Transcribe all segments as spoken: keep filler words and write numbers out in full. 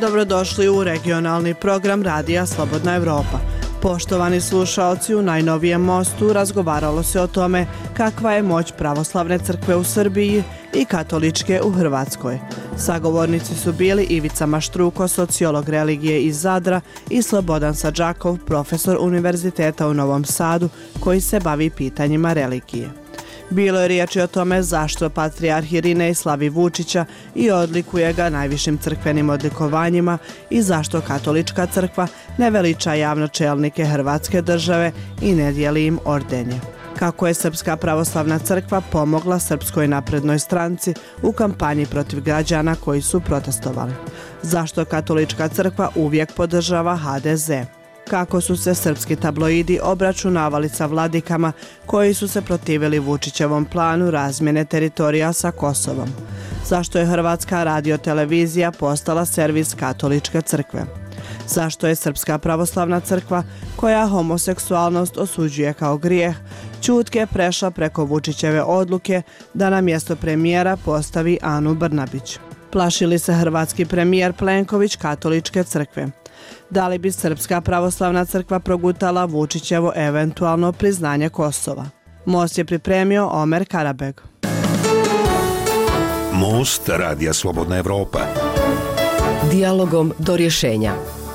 Dobrodošli u regionalni program Radija Slobodna Evropa. Poštovani slušaoci, u najnovijem mostu razgovaralo se o tome kakva je moć pravoslavne crkve u Srbiji i katoličke u Hrvatskoj. Sagovornici su bili Ivica Maštruko, sociolog religije iz Zadra, i Slobodan Sadžakov, profesor Univerziteta u Novom Sadu, koji se bavi pitanjima religije. Bilo je riječi o tome zašto patrijarh Irinej slavi Vučića i odlikuje ga najvišim crkvenim odlikovanjima i zašto katolička crkva ne veliča javno čelnike Hrvatske države i ne dijeli im ordenje. Kako je Srpska pravoslavna crkva pomogla Srpskoj naprednoj stranci u kampanji protiv građana koji su protestovali. Zašto katolička crkva uvijek podržava ha de ze. Kako su se srpski tabloidi obračunavali sa vladikama koji su se protivili Vučićevom planu razmjene teritorija sa Kosovom. Zašto je Hrvatska radiotelevizija postala servis katoličke crkve. Zašto je Srpska pravoslavna crkva, koja homoseksualnost osuđuje kao grijeh, ćutke prešla preko Vučićeve odluke da na mjesto premijera postavi Anu Brnabić. Plaši li se hrvatski premijer Plenković katoličke crkve? Da li bi Srpska pravoslavna crkva progutala Vučićevo eventualno priznanje Kosova? Most je pripremio Omer Karabeg. Most Radija Slobodna Evropa. Dijalogom do rješenja.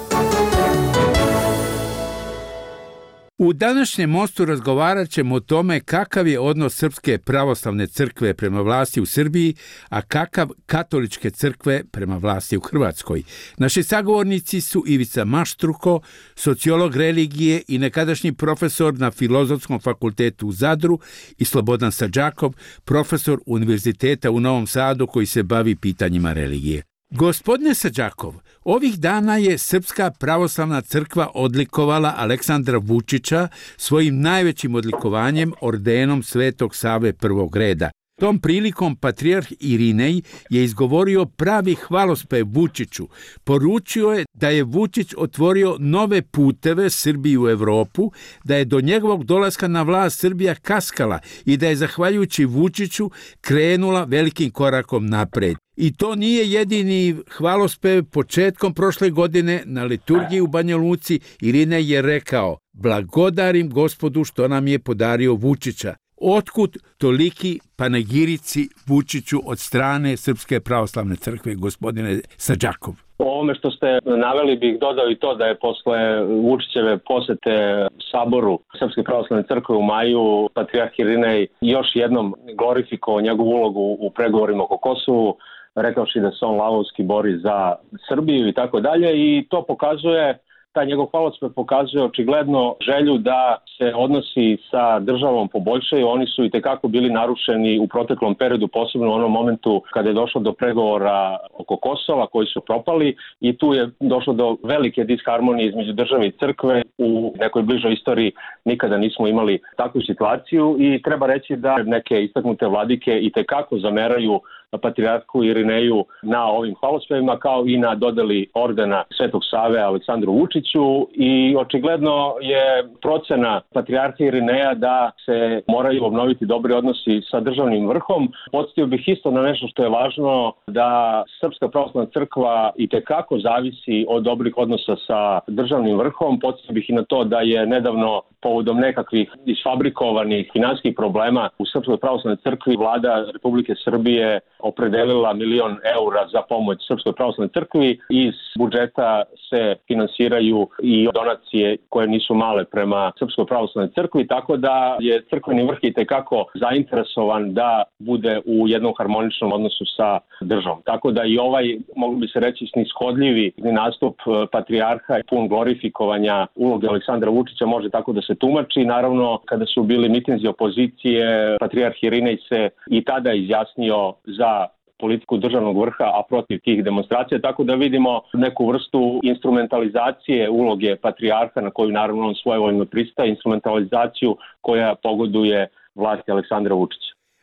U današnjem mostu razgovarat ćemo o tome kakav je odnos Srpske pravoslavne crkve prema vlasti u Srbiji, a kakav katoličke crkve prema vlasti u Hrvatskoj. Naši sagovornici su Ivica Maštruko, sociolog religije i nekadašnji profesor na Filozofskom fakultetu u Zadru, i Slobodan Sadžakov, profesor Univerziteta u Novom Sadu koji se bavi pitanjima religije. Gospodine Sadžakov, ovih dana je Srpska pravoslavna crkva odlikovala Aleksandra Vučića svojim najvećim odlikovanjem, ordenom Svetog Save prvog reda. Tom prilikom patrijarh Irinej je izgovorio pravi hvalospev Vučiću. Poručio je da je Vučić otvorio nove puteve Srbiji u Evropu, da je do njegovog dolaska na vlast Srbija kaskala i da je zahvaljujući Vučiću krenula velikim korakom napred. I to nije jedini hvalospev. Početkom prošle godine na liturgiji u Banja Luci Irinej je rekao: "Blagodarim Gospodu što nam je podario Vučića." Otkud toliki panegirici Vučiću od strane Srpske pravoslavne crkve, gospodine Sadžakov? O ovome što ste naveli bih dodao i to da je posle Vučićeve posete Saboru Srpske pravoslavne crkve u maju patrijarh Irinej još jednom glorifikovao njegovu ulogu u pregovorima oko Kosovu, rekavši da se on lavovski bori za Srbiju i tako dalje, i to pokazuje, taj njegov hvalospev pokazuje očigledno želju da se odnosi sa državom poboljšaju. Oni su i tekako bili narušeni u proteklom periodu, posebno u onom momentu kada je došlo do pregovora oko Kosova koji su propali, i tu je došlo do velike disharmonije između države i crkve. U nekoj bližoj istoriji nikada nismo imali takvu situaciju i treba reći da neke istaknute vladike i tekako zameraju patrijarhu Irineju na ovim hvalospevima, kao i na dodeli ordena Svetog Save Aleksandru Vučiću, i očigledno je procena patrijarha Irineja da se moraju obnoviti dobri odnosi sa državnim vrhom. Podsjetio bih isto na nešto što je važno, da Srpska pravoslavna crkva i tekako zavisi od dobrih odnosa sa državnim vrhom. Podsjetio bih i na to da je nedavno povodom nekakvih isfabrikovanih finansijskih problema u Srpskoj pravoslavnoj crkvi vlada Republike Srbije opredelila milion eura za pomoć Srpskoj pravoslavnoj crkvi. Iz budžeta se finansiraju i donacije koje nisu male prema Srpskoj pravoslavnoj crkvi, tako da je crkveni vrh i tekako zainteresovan da bude u jednom harmoničnom odnosu sa državom. Tako da i ovaj, moglo bi se reći, snishodljivi nastup patrijarha i pun glorifikovanja uloge Aleksandra Vučića može tako da se tumači. Naravno, kada su bili mitinzi opozicije, patrijarh Irinej se i tada izjasnio za politiku državnog vrha, a protiv tih demonstracija, tako da vidimo neku vrstu instrumentalizacije uloge patrijarha, na koju naravno on svojevoljno pristaje, instrumentalizaciju koja pogoduje vlasti Aleksandra Vučića.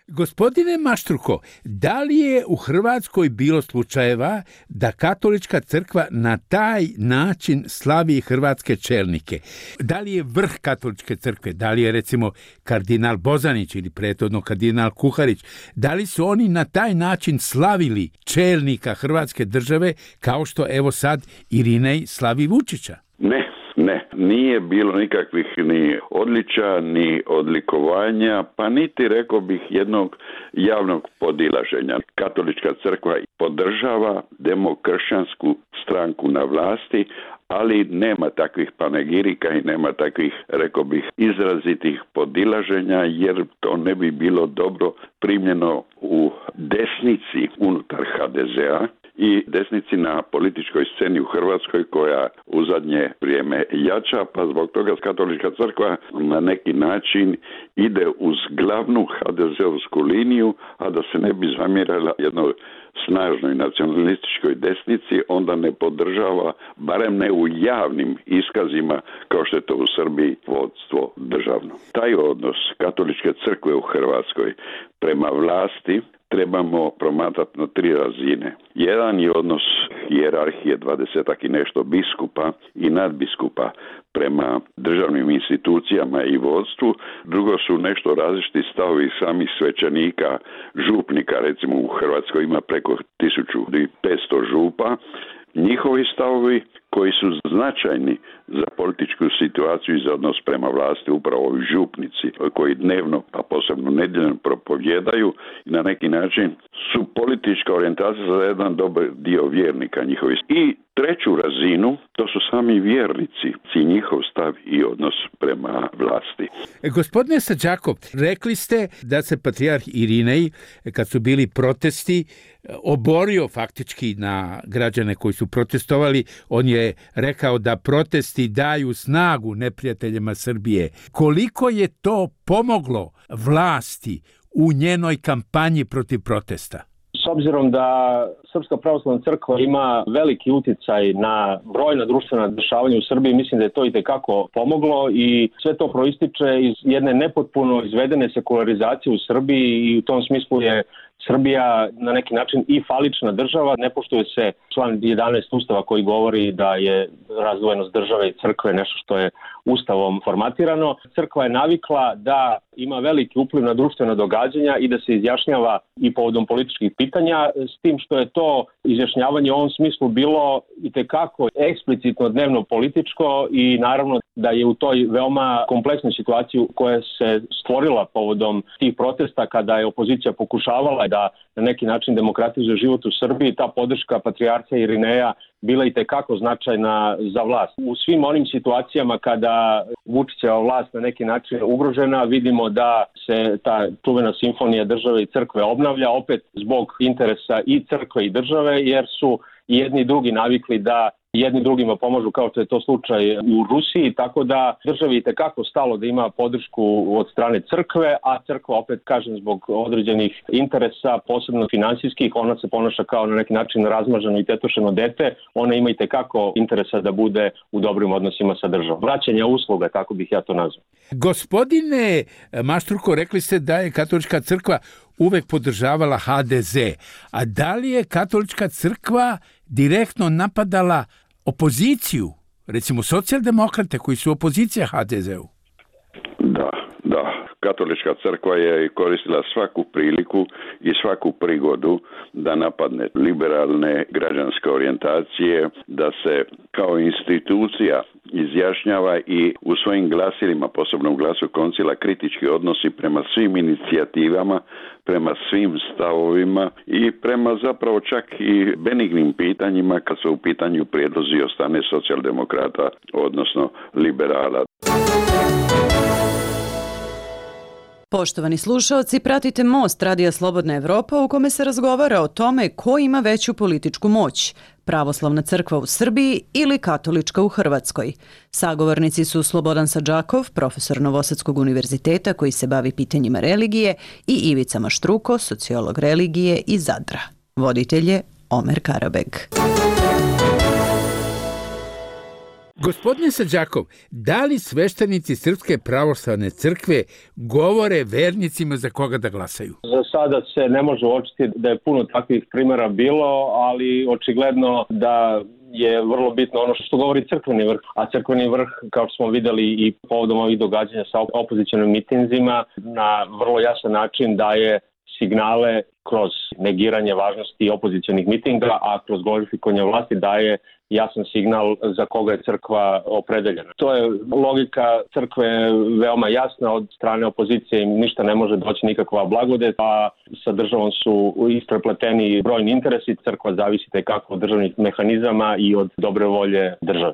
Gospodine Maštruko, da li je u Hrvatskoj bilo slučajeva da katolička crkva na taj način slavi hrvatske čelnike? Da li je vrh katoličke crkve, da li je recimo kardinal Bozanić ili prethodno kardinal Kuharić, da li su oni na taj način slavili čelnika Hrvatske države kao što evo sad Irinej slavi Vučića? Ne. Ne, nije bilo nikakvih ni odličja, ni odlikovanja, pa niti, rekao bih, jednog javnog podilaženja. Katolička crkva podržava demokršćansku stranku na vlasti, ali nema takvih panegirika i nema takvih, rekao bih, izrazitih podilaženja, jer to ne bi bilo dobro primljeno u desnici unutar ha de zea i desnici na političkoj sceni u Hrvatskoj, koja u zadnje vrijeme jača, pa zbog toga katolička crkva na neki način ide uz glavnu ha de zeovsku liniju, a da se ne bi zamjerala jednoj snažnoj nacionalističkoj desnici, onda ne podržava, barem ne u javnim iskazima, kao što je to u Srbiji, vodstvo državno. Taj odnos katoličke crkve u Hrvatskoj prema vlasti trebamo promatrati na tri razine. Jedan je odnos hijerarhije dvadesetak i nešto biskupa i nadbiskupa prema državnim institucijama i vodstvu. Drugo su nešto različiti stavovi samih svećenika, župnika, recimo u Hrvatskoj ima preko tisuću petsto župa. Njihovi stavovi koji su značajni za političku situaciju i za odnos prema vlasti, upravo ovi župnici koji dnevno, a posebno nedjeljno propovjedaju i na neki način su politička orijentacija za jedan dobar dio vjernika njihovi. I treću razinu, to su sami vjernici i njihov stav i odnos prema vlasti. Gospodine Sađakov, rekli ste da se patrijarh Irinej, kad su bili protesti, oborio faktički na građane koji su protestovali. On je rekao da protesti daju snagu neprijateljima Srbije. Koliko je to pomoglo vlasti u njenoj kampanji protiv protesta? S obzirom da Srpska pravoslavna crkva ima veliki utjecaj na brojna društvena dešavanja u Srbiji, mislim da je to itekako pomoglo i sve to proističe iz jedne nepotpuno izvedene sekularizacije u Srbiji i u tom smislu je Srbija na neki način i falična država. Ne poštuje se član jedanaest Ustava koji govori da je razdvojenost države i crkve nešto što je Ustavom formatirano. Crkva je navikla da ima veliki upliv na društvena događanja i da se izjašnjava i povodom političkih pitanja, s tim što je to izjašnjavanje u ovom smislu bilo itekako eksplicitno dnevno političko i naravno da je u toj veoma kompleksnoj situaciji koja se stvorila povodom tih protesta kada je opozicija pokušavala da na neki način demokratizuje život u Srbiji, ta podrška patrijarha Irineja bila itekako značajna za vlast. U svim onim situacijama kada Vučićeva vlast na neki način ugrožena, vidimo da se ta čuvena simfonija države i crkve obnavlja, opet zbog interesa i crkve i države, jer su jedni i drugi navikli da jedni drugima pomažu, kao što je to slučaj u Rusiji, tako da državi itekako stalo da ima podršku od strane crkve, a crkva, opet kažem, zbog određenih interesa, posebno finansijskih, ona se ponaša kao na neki način razmaženo i tetošeno dete, ona ima itekako interesa da bude u dobrim odnosima sa državom. Vraćanje usluga, tako bih ja to nazvao. Gospodine Maštruko, rekli ste da je katolička crkva uvek podržavala ha de ze, a da li je katolička crkva direktno napadala opoziciju, recimo socijaldemokrate koji su opozicija ha de zeu? Da, da. Katolička crkva je koristila svaku priliku i svaku prigodu da napadne liberalne građanske orijentacije, da se kao institucija izjašnjava i u svojim glasilima, posebno u glasu koncila, kritički odnosi prema svim inicijativama, prema svim stavovima i prema zapravo čak i benignim pitanjima kad su u pitanju prijedlozi od strane socijaldemokrata, odnosno liberala. Poštovani slušaoci, pratite Most Radija Slobodna Evropa u kome se razgovara o tome ko ima veću političku moć, pravoslavna crkva u Srbiji ili katolička u Hrvatskoj. Sagovornici su Slobodan Sađakov, profesor Novosadskog univerziteta koji se bavi pitanjima religije, i Ivica Maštruko, sociolog religije iz Zadra. Voditelj je Omer Karabeg. Gospodine Sadžakov, da li sveštenici Srpske pravoslavne crkve govore vernicima za koga da glasaju? Za sada se ne može uočiti da je puno takvih primjera bilo, ali očigledno da je vrlo bitno ono što govori crkveni vrh. A crkveni vrh, kao što smo vidjeli i povodom ovih događanja sa opozicionim mitinzima, na vrlo jasan način daje signale kroz negiranje važnosti opozicionih mitinga, a kroz glorifikovanje vlasti daje jasan signal za koga je crkva opredeljena. To je logika crkve veoma jasna, od strane opozicije im ništa ne može doći, nikakva blagodet, a sa državom su isprepleteni brojni interesi, crkva zavisi tekako od državnih mehanizama i od dobre volje države.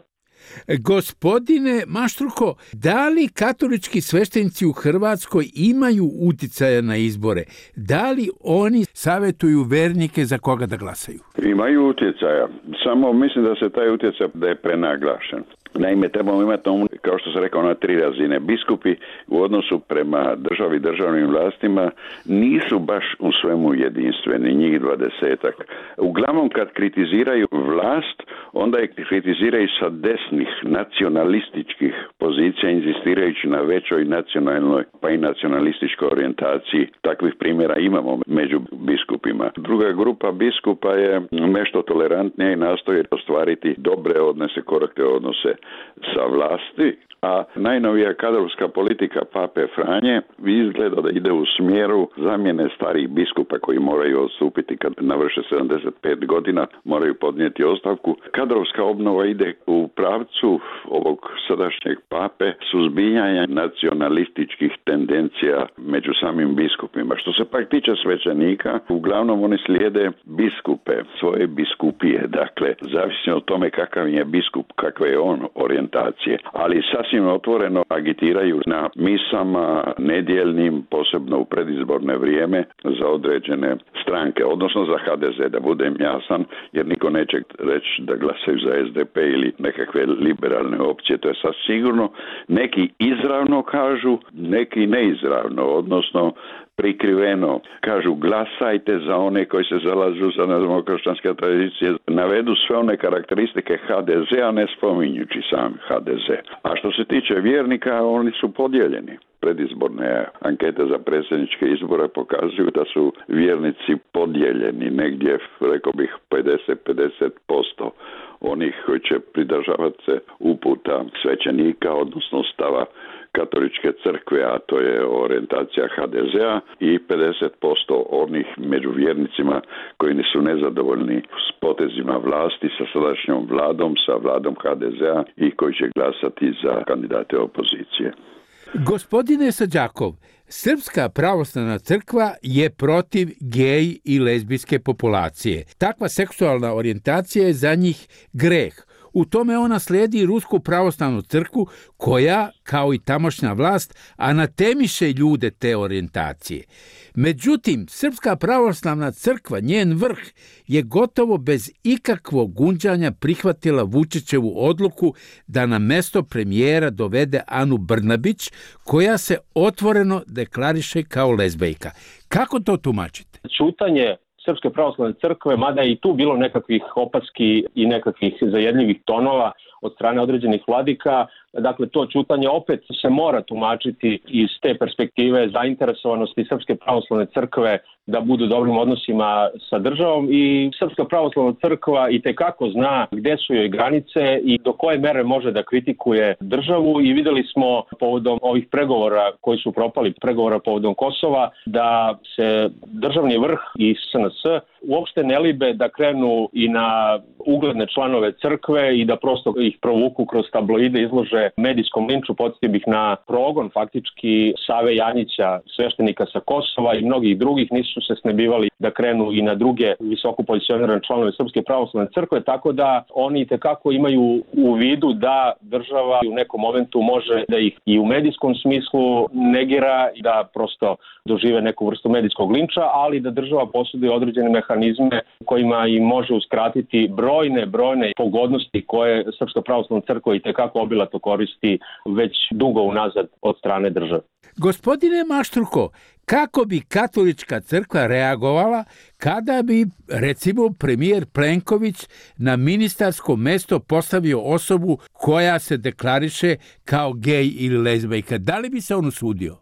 Gospodine Maštruko, da li katolički sveštenici u Hrvatskoj imaju uticaja na izbore? Da li oni savjetuju vernike za koga da glasaju? Imaju utjecaja, samo mislim da se taj utjecaj da je prenaglašen. Naime, trebamo imati na umu, kao što sam rekao, na tri razine. Biskupi u odnosu prema državi i državnim vlastima nisu baš u svemu jedinstveni, njih dvadesetak. Uglavnom, kad kritiziraju vlast, onda je kritiziraju sa desnih nacionalističkih pozicija, inzistirajući na većoj nacionalnoj pa i nacionalističkoj orijentaciji. Takvih primjera imamo među biskupima. Druga grupa biskupa je nešto tolerantnija i nastoji ostvariti dobre odnose, korektne odnose sa vlasti, a najnovija kadrovska politika pape Franje izgleda da ide u smjeru zamjene starih biskupa koji moraju odstupiti kad navrše sedamdeset pet godina, moraju podnijeti ostavku. Kadrovska obnova ide u pravcu ovog sadašnjeg pape suzbijanja nacionalističkih tendencija među samim biskupima. Što se pak tiče svećenika, uglavnom oni slijede biskupe, svoje biskupije, dakle, zavisno od tome kakav je biskup, kakve je on orijentacije, ali sasvim otvoreno agitiraju na misama nedjeljnim, posebno u predizborne vrijeme, za određene stranke, odnosno za ha de ze, da budem jasan, jer niko neće reći da glasaju za es de pe ili nekakve liberalne opcije, to je sad sigurno. Neki izravno kažu, neki neizravno, odnosno prikriveno kažu glasajte za one koji se zalažu za demokršćanske tradicije, navedu sve one karakteristike ha de ze, a ne spominjući sam ha de ze. A što se tiče vjernika, oni su podijeljeni. Predizborne ankete za predsjedničke izbore pokazuju da su vjernici podijeljeni, negdje, rekao bih, pedeset do pedeset posto onih koji će pridržavati se uputa svećenika, odnosno stava katoličke crkve, a to je orijentacija ha de zea, i pedeset posto onih među vjernicima koji nisu nezadovoljni s potezima vlasti, sa sadašnjom vladom, sa vladom ha de zea i koji će glasati za kandidate opozicije. Gospodine Sadžakov, Srpska pravoslavna crkva je protiv gej i lezbijske populacije. Takva seksualna orijentacija je za njih greh. U tome ona slijedi Rusku pravoslavnu crkvu koja, kao i tamošnja vlast, anatemiše ljude te orijentacije. Međutim, Srpska pravoslavna crkva, njen vrh, je gotovo bez ikakvog gunđanja prihvatila Vučićevu odluku da na mesto premijera dovede Anu Brnabić, koja se otvoreno deklariše kao lezbejka. Kako to tumačite? Ćutanje Srpske pravoslavne crkve, mada je i tu bilo nekakvih opaski i nekakvih zajedljivih tonova od strane određenih vladika, dakle to ćutanje opet se mora tumačiti iz te perspektive zainteresovanosti Srpske pravoslavne crkve da budu u dobrim odnosima sa državom, i Srpska pravoslavna crkva itekako zna gdje su joj granice i do koje mere može da kritikuje državu, i vidjeli smo povodom ovih pregovora koji su propali, pregovora povodom Kosova, da se državni vrh i es en es uopšte ne libe da krenu i na ugledne članove crkve i da prosto ih provuku kroz tabloide, izlože medijskom linču. Podsjetio bih na progon faktički Save Janjića, sveštenika sa Kosova, i mnogih drugih. Nisu se snebivali da krenu i na druge visoko pozicionirane članove Srpske pravoslavne crkve, tako da oni tekako imaju u vidu da država u nekom momentu može da ih i u medijskom smislu negira i da prosto dožive neku vrstu medijskog linča, ali da država posjeduje određene mehanizme kojima im može uskratiti brojne, brojne pogodnosti koje Srpska pravoslavna crkva itekako obilato koristi već dugo unazad od strane države. Gospodine Maštruko, Kako bi katolička crkva reagovala kada bi, recimo, premijer Plenković na ministarsko mesto postavio osobu koja se deklariše kao gej ili lezbejka? Da li bi se on usudio?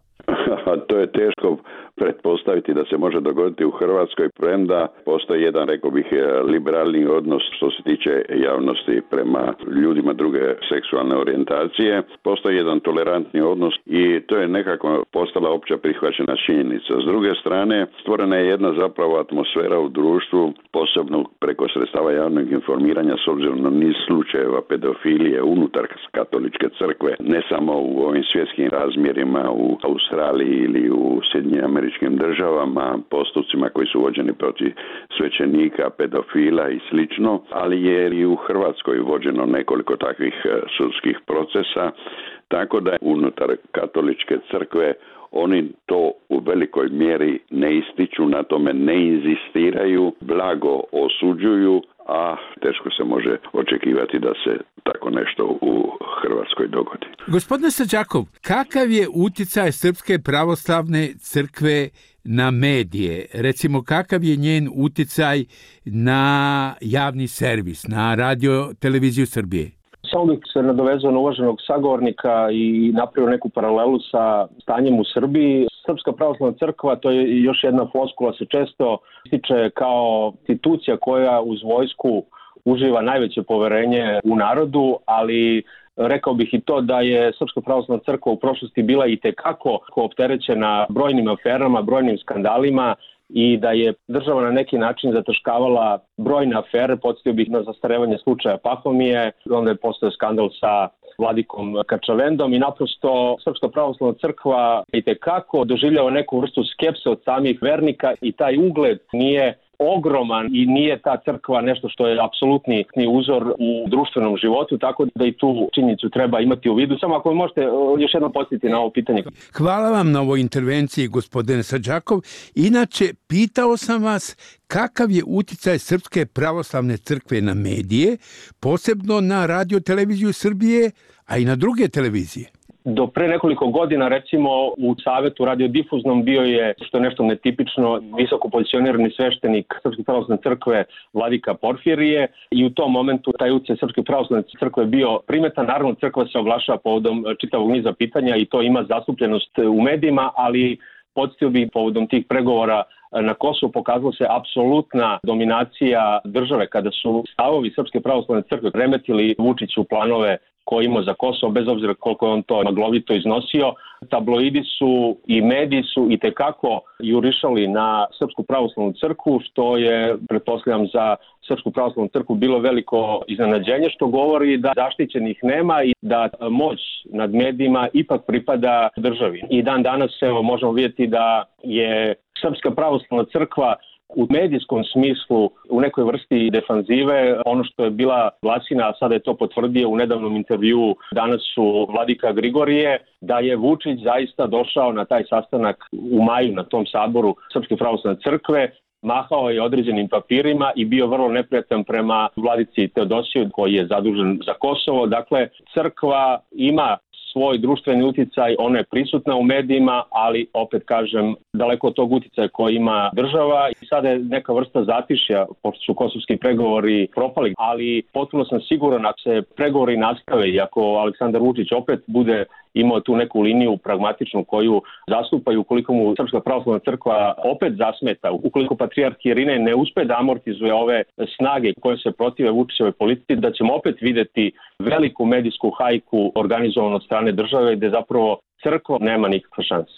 To je teško pretpostaviti da se može dogoditi u Hrvatskoj, premda postoji jedan, rekao bih, liberalni odnos što se tiče javnosti prema ljudima druge seksualne orijentacije. Postoji jedan tolerantni odnos i to je nekako postala opća prihvaćena činjenica. S druge strane, stvorena je jedna zapravo atmosfera u društvu, posebno preko sredstava javnog informiranja, s obzirom na niz slučajeva pedofilije unutar katoličke crkve, ne samo u ovim svjetskim razmjerima u Australiji ili u Sjedinjenim Američkim Državama, postupcima koji su vođeni protiv svećenika, pedofila i slično, ali je i u Hrvatskoj vođeno nekoliko takvih sudskih procesa, tako da unutar katoličke crkve oni to u velikoj mjeri ne ističu, na tome ne inzistiraju, blago osuđuju, a teško se može očekivati da se tako nešto u Hrvatskoj dogodi. Gospodine Sađakov, kakav je utjecaj Srpske pravoslavne crkve na medije? Recimo, kakav je njen utjecaj na javni servis, na radio televiziju Srbije? Samo bih se nadovezao na uvaženog sagovornika i napravio neku paralelu sa stanjem u Srbiji. Srpska pravoslavna crkva, to je još jedna floskula, se često ističe kao institucija koja uz vojsku uživa najveće poverenje u narodu, ali rekao bih i to da je Srpska pravoslavna crkva u prošlosti bila i tekako opterećena brojnim aferama, brojnim skandalima i da je država na neki način zataškavala brojne afere. Podsjetio bih na zastarevanje slučaja Pahomije, onda je postao skandal sa vladikom Kačavendom i naprosto Srpska pravoslavna crkva i tekako doživljava neku vrstu skepse od samih vernika i taj ugled nije ogroman i nije ta crkva nešto što je apsolutni uzor u društvenom životu, tako da i tu činjenicu treba imati u vidu. Samo ako možete još jednom podsjetiti na ovo pitanje. Hvala vam na ovoj intervenciji, gospodine Sađakov. Inače, pitao sam vas kakav je utjecaj Srpske pravoslavne crkve na medije, posebno na radio televiziju Srbije, a i na druge televizije. Do pre nekoliko godina, recimo, u Savetu radiodifuznom bio je, što je nešto netipično, visoko pozicionirani sveštenik Srpske pravoslavne crkve vladika Porfirije i u tom momentu taj utjecaj Srpske pravoslavne crkve bio primetan. Naravno, crkva se oglašava povodom čitavog niza pitanja i to ima zastupljenost u medijima, ali podsjetio bih povodom tih pregovora na Kosovu pokazala se apsolutna dominacija države kada su stavovi Srpske pravoslavne crkve remetili Vučiću planove koje imao za Kosovo, bez obzira koliko je on to maglovito iznosio. Tabloidi su i mediji su i tekako jurišali na Srpsku pravoslavnu crkvu, što je, pretpostavljam, za Srpsku pravoslavnu crkvu bilo veliko iznenađenje, što govori da zaštićenih nema i da moć nad medijima ipak pripada državi. I dan danas evo, možemo vidjeti da je Srpska pravoslavna crkva u medijskom smislu u nekoj vrsti defanzive. Ono što je bila glasina, a sada je to potvrdio u nedavnom intervjuu danas su vladika Grigorije, da je Vučić zaista došao na taj sastanak u maju na tom saboru Srpske pravoslavne crkve, mahao je određenim papirima i bio vrlo neprijatan prema vladici Teodosiju koji je zadužen za Kosovo. Dakle, crkva ima svoj društveni uticaj, ona je prisutna u medijima, ali opet kažem, daleko od tog uticaja koji ima država i sada je neka vrsta zatišja, pošto su kosovski pregovori propali, ali potpuno sam siguran ako se pregovori nastave i ako Aleksandar Vučić opet bude imao tu neku liniju pragmatičnu koju zastupaju, ukoliko mu Srpska pravoslavna crkva opet zasmeta, ukoliko patrijarh Irinej ne uspe da amortizuje ove snage koje se protive Vučićevoj politici, da ćemo opet videti veliku medijsku hajku organizovanu od strane države gde zapravo crkva nema nikakve šanse.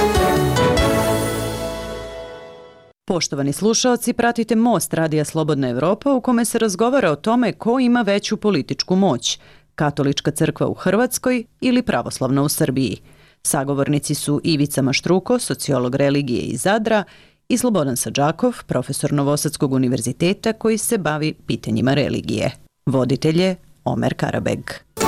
Poštovani slušaoci, pratite Most Radija Slobodna Evropa u kome se razgovara o tome ko ima veću političku moć, Katolička crkva u Hrvatskoj ili pravoslavna u Srbiji. Sagovornici su Ivica Maštruko, sociolog religije iz Zadra, i Slobodan Sađakov, profesor Novosadskog univerziteta koji se bavi pitanjima religije. Voditelj je Omer Karabeg.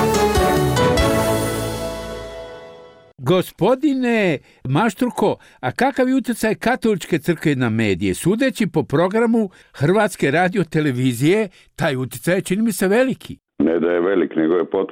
Gospodine Maštruko, a kakav je utjecaj Katoličke crkve na medije? Sudeći po programu Hrvatske radio televizije, taj utjecaj čini mi se veliki. Ne da je velik, nego je potpun.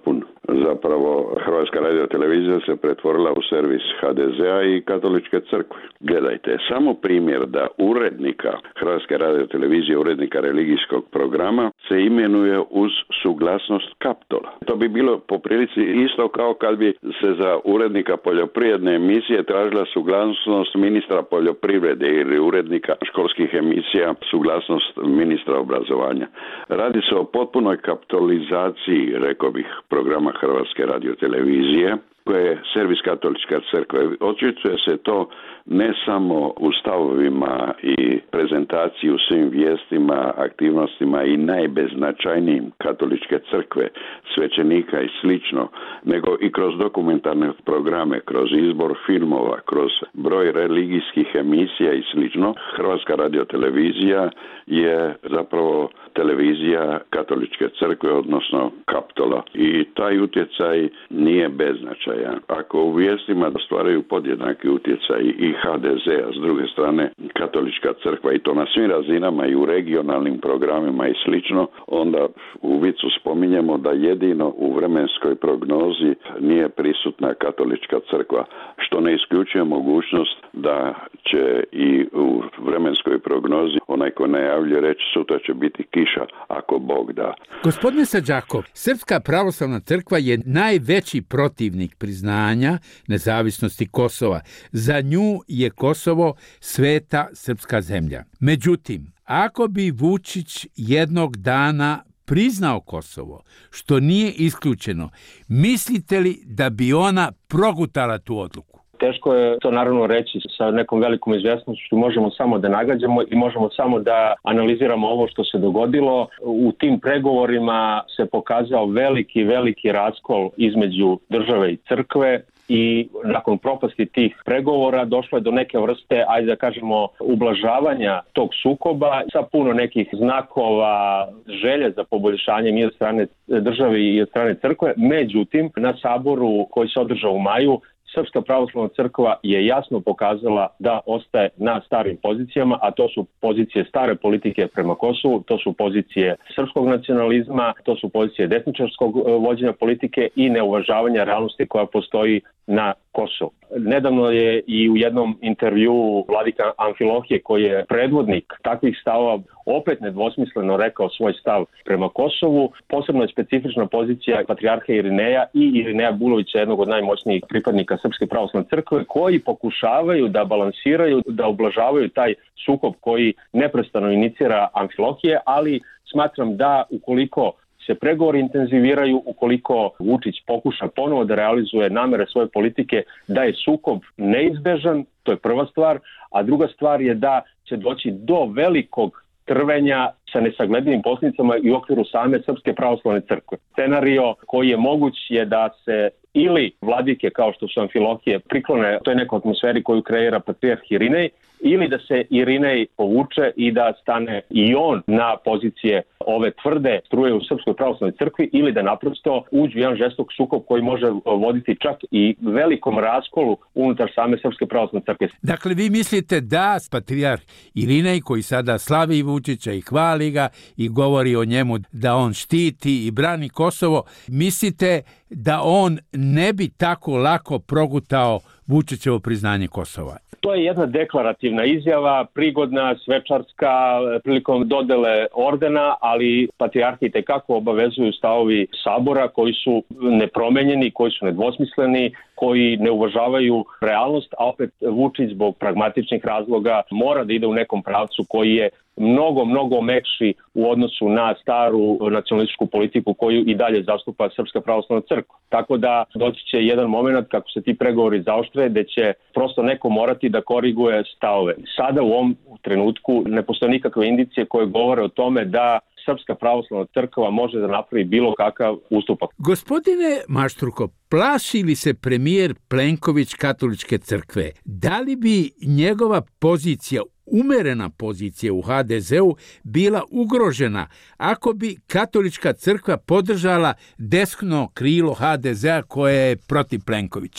zapravo Hrvatska radiotelevizija se pretvorila u servis ha de zea i katoličke crkve. Gledajte, samo primjer da urednika Hrvatske radiotelevizije, urednika religijskog programa, se imenuje uz suglasnost Kaptola. To bi bilo po prilici isto kao kad bi se za urednika poljoprivredne emisije tražila suglasnost ministra poljoprivrede ili urednika školskih emisija suglasnost ministra obrazovanja. Radi se o potpunoj kapitalizaciji, rekao bih, programa Hrvatske radiotelevizije, koje je servis katoličke crkve. Očituje se to ne samo u stavovima i prezentaciji u svim vijestima, aktivnostima i najbeznačajnijim katoličke crkve, svećenika i slično, nego i kroz dokumentarne programe, kroz izbor filmova, kroz broj religijskih emisija i slično. Hrvatska radiotelevizija je zapravo televizija katoličke crkve, odnosno Kaptola. I taj utjecaj nije beznačajan. Ako u vijestima ostvaraju podjednaki utjecaj i ha de ze, a s druge strane katolička crkva, i to na svim razinama i u regionalnim programima i slično, onda u vicu spominjemo da jedino u vremenskoj prognozi nije prisutna katolička crkva, što ne isključuje mogućnost da će i u vremenskoj prognozi onaj ko najavljuje reći sutra će biti kiša, ako Bog da. Gospodine Sadžakov, Srpska pravoslavna crkva je najveći protivnik priznanja nezavisnosti Kosova. Za nju je Kosovo sveta srpska zemlja. Međutim, ako bi Vučić jednog dana priznao Kosovo, što nije isključeno, mislite li da bi ona progutala tu odluku? Teško je to naravno reći sa nekom velikom izvjesnošću, možemo samo da nagađamo i možemo samo da analiziramo ovo što se dogodilo. U tim pregovorima se pokazao veliki, veliki raskol između države i crkve i nakon propasti tih pregovora došlo je do neke vrste, ajde da kažemo, ublažavanja tog sukoba sa puno nekih znakova, želje za poboljšanjem i od strane države i od strane crkve. Međutim, na saboru koji se održao u maju, Srpska pravoslavna crkva je jasno pokazala da ostaje na starim pozicijama, a to su pozicije stare politike prema Kosovu, to su pozicije srpskog nacionalizma, to su pozicije desničarskog vođenja politike i neuvažavanja realnosti koja postoji na Kosovu. Nedavno je i u jednom intervjuu vladika Amfilohije, koji je predvodnik takvih stavova, opet nedvosmisleno rekao svoj stav prema Kosovu. Posebno je specifična pozicija patrijarha Irineja i Irineja Bulovića, jednog od najmoćnijih pripadnika Srpske pravoslavne crkve, koji pokušavaju da balansiraju, da ublažavaju taj sukob koji neprestano inicira Amfilohije, ali smatram da ukoliko se pregovori intenziviraju, ukoliko Vučić pokuša ponovo da realizuje namere svoje politike, da je sukob neizbežan, to je prva stvar, a druga stvar je da će doći do velikog trvenja sa nesagledivim posljedicama i u okviru same Srpske pravoslavne crkve. Scenario koji je moguć je da se ili vladike kao što su Amfilohije priklone toj nekoj atmosferi koju kreira patrijarh Irinej, ili da se Irinej povuče i da stane i on na pozicije ove tvrde struje u Srpskoj pravoslavnoj crkvi, ili da naprosto uđu jedan žestok sukob koji može voditi čak i velikom raskolu unutar same Srpske pravoslavne crkve. Dakle, vi mislite da patrijarh Irinej, koji sada slavi Vučića i hvali ga i govori o njemu da on štiti i brani Kosovo, mislite da on ne bi tako lako progutao Vučićevo priznanje Kosova? To je jedna deklarativna izjava, prigodna, svečarska, prilikom dodele ordena, ali patrijarhi itekako obavezuju stavovi sabora koji su nepromenjeni, koji su nedvosmisleni, koji ne uvažavaju realnost, a opet Vučić zbog pragmatičnih razloga mora da ide u nekom pravcu koji je mnogo, mnogo mekši u odnosu na staru nacionalističku politiku koju i dalje zastupa Srpska pravoslavna crkva. Tako da doći će jedan moment kako se ti pregovori zaoštre, gde će prosto neko morati da koriguje stavove. Sada u ovom trenutku ne postoje nikakve indicije koje govore o tome da Srpska pravoslavna crkva može da napravi bilo kakav ustupak. Gospodine Maštruko, plaši li se premijer Plenković katoličke crkve? Da li bi njegova pozicija, umerena pozicija u ha de zeu, bila ugrožena ako bi katolička crkva podržala desno krilo ha de zea koje je protiv Plenkovića?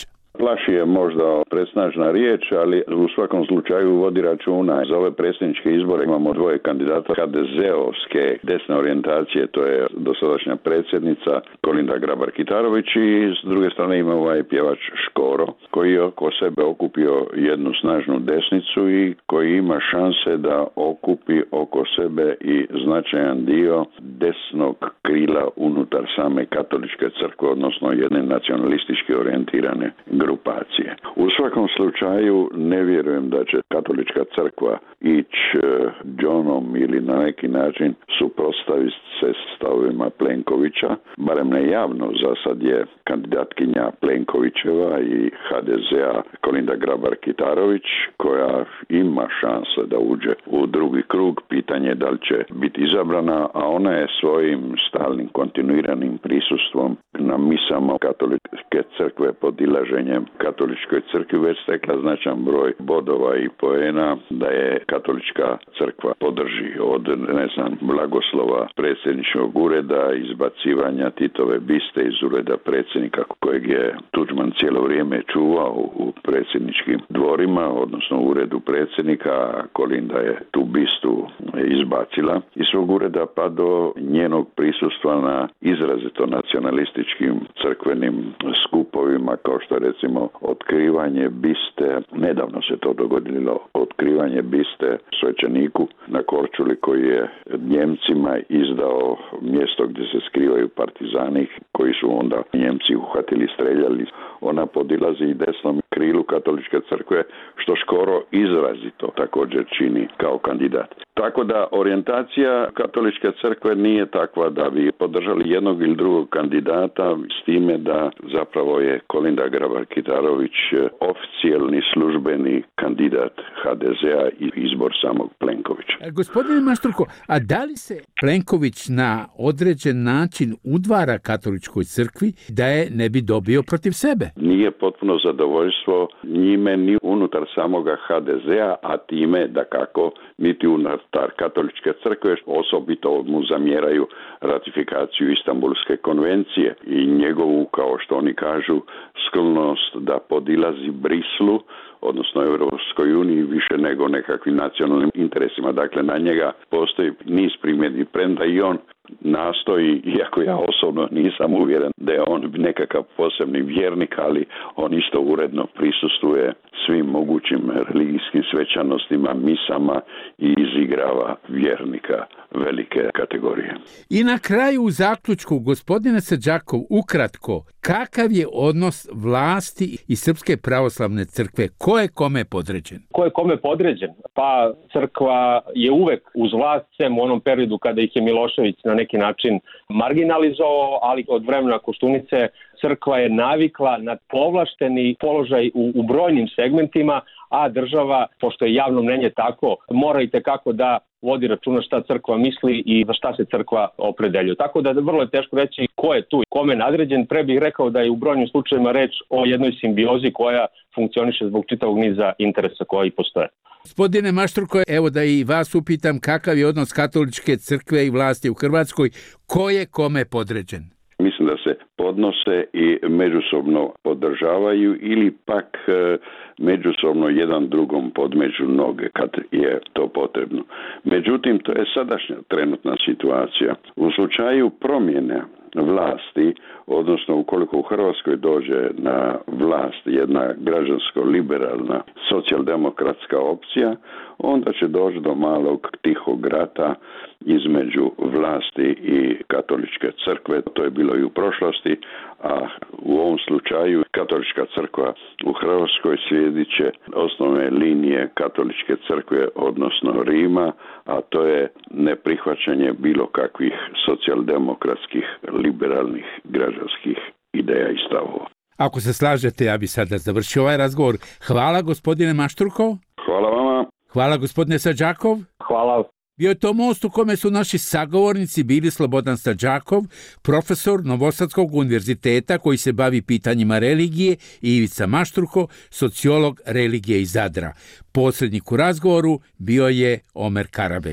Plaši je možda presnažna riječ, ali u svakom slučaju vodi računa. Za ove predsjedničke izbore imamo dvoje kandidata ha de ze-ovske desne orijentacije, to je dosadašnja predsjednica Kolinda Grabar-Kitarović i s druge strane ima ovaj pjevač Škoro, koji je oko sebe okupio jednu snažnu desnicu i koji ima šanse da okupi oko sebe i značajan dio desnog krila unutar same katoličke crkve, odnosno jedne nacionalistički orijentirane grupacije. U svakom slučaju ne vjerujem da će katolička crkva ići džonom ili na neki način suprotstaviti se stavovima Plenkovića, barem ne javno. Za sad je kandidatkinja Plenkovićeva i ha de ze-a Kolinda Grabar-Kitarović, koja ima šanse da uđe u drugi krug. Pitanje je da li će biti izabrana, a ona je svojim stalnim kontinuiranim prisustvom na misama katoličke crkve pod ilaženjem katoličkoj crkvi već stekla značajan broj bodova i poena da je katolička crkva podrži od, ne znam, blagoslova predsjedničkog ureda, izbacivanja Titove biste iz ureda predsjednika kojeg je Tuđman cijelo vrijeme čuvao u predsjedničkim dvorima, odnosno u uredu predsjednika, a Kolinda je tu bistu izbacila iz svog ureda, pa do njenog prisustva na izrazito nacionalističkim crkvenim skupovima, kao što je recimo otkrivanje biste, nedavno se to dogodilo, otkrivanje biste svećeniku na Korčuli koji je Njemcima izdao mjesto gdje se skrivaju partizani koji su onda Njemci uhvatili, streljali. Ona podilazi i desnom krilu katoličke crkve, što Škoro izrazito također čini kao kandidat. Tako da orijentacija katoličke crkve nije takva da bi podržali jednog ili drugog kandidata, s time da zapravo je Kolinda Grabar-Kitarović oficijelni službeni kandidat ha de ze-a i izbor samog Plenkovića. Gospodine Mašturko, a da li se Plenković na određen način udvara katoličkoj crkvi da je ne bi dobio protiv sebe? Nije potpuno zadovoljstvo njime ni unutar samoga ha de ze-a, a time da kako niti unutar katoličke crkve, osobito mu zamjeraju ratifikaciju Istanbulske konvencije i njegovu, kao što oni kažu, sklonost da podilazi Brislu, odnosno Europskoj uniji, više nego nekakvim nacionalnim interesima. Dakle, na njega postoji niz primjedbi, premda i on nastoji, iako ja osobno nisam uvjeren da je on nekakav posebni vjernik, ali on isto uredno prisustvuje svim mogućim religijskim svečanostima, misama i izigrava vjernika velike kategorije. I na kraju u zaključku, gospodine Srđakov, ukratko, kakav je odnos vlasti i Srpske pravoslavne crkve? Ko je kome podređen? Ko je kome podređen? Pa crkva je uvek uz vlast, sem u onom periodu kada ih je Milošević na neki način marginalizovao, ali od vremena Koštunice crkva je navikla na povlašteni položaj u, u brojnim segmentima, a država, pošto je javno mnenje tako, mora i tekako da vodi računa šta crkva misli i za šta se crkva opredeljuje. Tako da vrlo je teško reći ko je tu, kome je nadređen. Pre bih rekao da je u brojnim slučajevima reč o jednoj simbiozi koja funkcioniše zbog čitavog niza interesa koji postoje. Gospodine Mašturko, evo da i vas upitam kakav je odnos katoličke crkve i vlasti u Hrvatskoj, ko je kome podređen? Mislim da se podnose i međusobno podržavaju ili pak e, međusobno jedan drugom podmeđu noge kad je to potrebno. Međutim, to je sadašnja trenutna situacija. U slučaju promjene vlasti, odnosno ukoliko u Hrvatskoj dođe na vlast jedna građansko-liberalna socijaldemokratska opcija, onda će doći do malog tihog rata između vlasti i katoličke crkve. To je bilo i u prošlosti, a u ovom slučaju katolička crkva u Hrvatskoj slijedit će osnovne linije katoličke crkve, odnosno Rima, a to je neprihvaćanje bilo kakvih socijaldemokratskih, liberalnih, građanskih ideja i stavova. Ako se slažete, ja bi sada završio ovaj razgovor. Hvala gospodine Mašturko. Hvala vama. Hvala gospodine Srđakov. Hvala. Bio je to most u kome su naši sagovornici bili Slobodan Srđakov, profesor Novosadskog univerziteta koji se bavi pitanjima religije, i Ivica Mašturko, sociolog religije iz Zadra. Posrednik u razgovoru bio je Omer Karabek.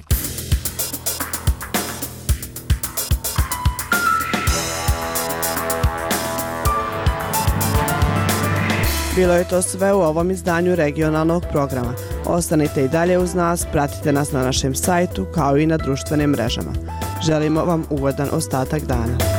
Bilo je to sve u ovom izdanju regionalnog programa. Ostanite i dalje uz nas, pratite nas na našem sajtu kao i na društvenim mrežama. Želimo vam ugodan ostatak dana.